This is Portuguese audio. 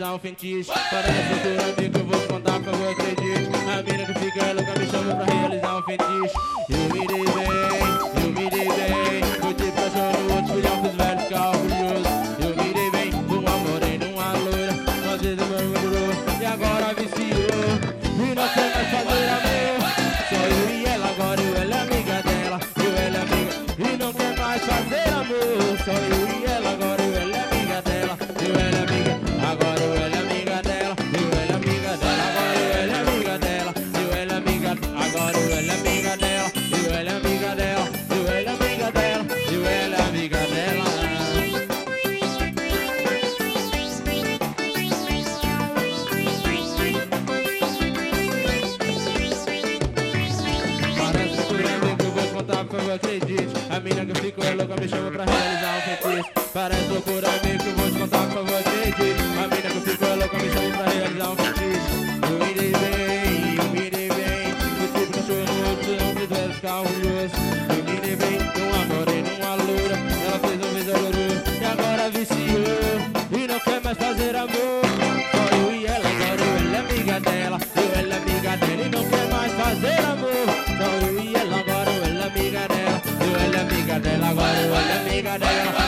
realizar um fetiche. Parece loucura, amigo, eu vou te contar pra eu acredite. A mina que fica louca me chama pra realizar um fetiche. Eu me dei bem, fui tipo cachorro no outro filhão dos velhos carros orgulhosos. Eu me dei bem, uma morena, uma loira, às vezes eu murmurou, e agora viciou. E não quer mais fazer amor, só eu e ela, agora eu ela é amiga dela, eu ela é amiga. E não quer mais fazer amor, só eu e ela, agora eu ela é amiga dela, eu ela é amiga. Agora eu ela é amiga dela, eu ela é amiga dela, agora eu ela é amiga dela, eu ela é amiga. Agora eu ela é amiga dela, eu ela é amiga dela, eu ela é amiga dela, eu ela é amiga dela. Eu acredite. A mina que eu fico é louca, me chama pra realizar um fetiche. Parece loucura, amigo, que eu vou te contar, por favor, acredite. A mina que eu fico é louca, me chama pra realizar um fetiche. Eu me dei bem, eu tipo cachorro no outro, não fiz velhos carros orgulhosos. Eu me dei bem, uma morena, uma loura, ela fez um vez horroroso, e agora viciou, e não quer mais fazer amor. Só eu e ela, agora eu ela é amiga dela, eu ela é amiga dela, e não quer mais fazer amor. Só eu e ela, agora eu ela é amiga dela, eu ela é amiga dela, agora eu ela é amiga dela.